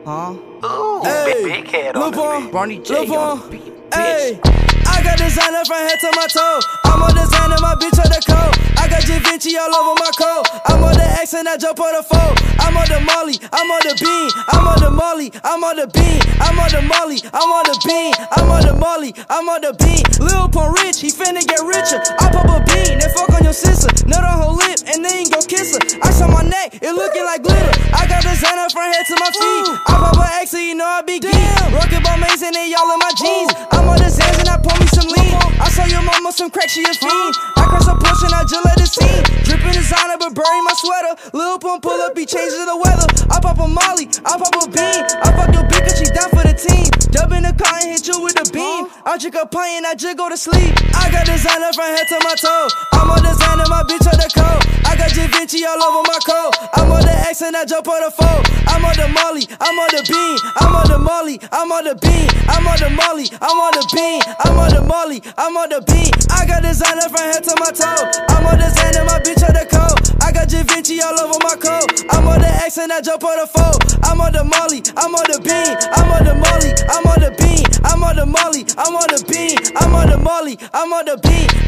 Huh? Ooh, Hey, big head on the beat. Barney J on the beat, Hey, bitch. I got designer from head to my toe. I'm on designer, my bitch on the coat. I got Givenchy all over my coat. I'm on the X and I jump on the foe. I'm on the Molly, I'm on the bean. I'm on the Molly, I'm on the bean. I'm on the Molly, I'm on the bean. I'm on the Molly, I'm on the bean. Lil Pump rich, he finna get richer. I pop a bean, then fuck on your sister. Nut on her lip, and then go kiss her. Ice on my neck, it looking like glitter. I got designer from head to my feet. I pop a X, so you know I be geek. Rocket ball maze and they all in my jeans. I'm on the Zans and I pour me some lean. I saw your mama some crack, she a fiend. I cross a push and I just let it scene. Drippin' designer but bury my sweater. Lil Pump pull up, he changes the weather. I pop a Molly, I pop a bean. I fuck your bitch cause she down for the team. Dub in the car and hit you with a beam. I drink a pint and I just go to sleep. I got designer from head to my toe. I'm on designer, my bitch on the coat. I got Givenchy all over my coat. I'm on the X and I jump on the foe. I'm on the Molly, I'm on the bean. I'm on the Molly, I'm on the bean. I'm on the Molly, I'm on the bean. I'm on the Molly, I'm on the bean. I got designer from head to my toe. I'm on designer, my bitch on the coat. I got Givenchy all over my coat. I'm on the X and I jump on the foe. I'm on the Molly, I'm on the bean. I'm on the Molly, I'm on the bean. I'm on the Molly, I'm on the bean. I'm on the Molly, I'm on the bean.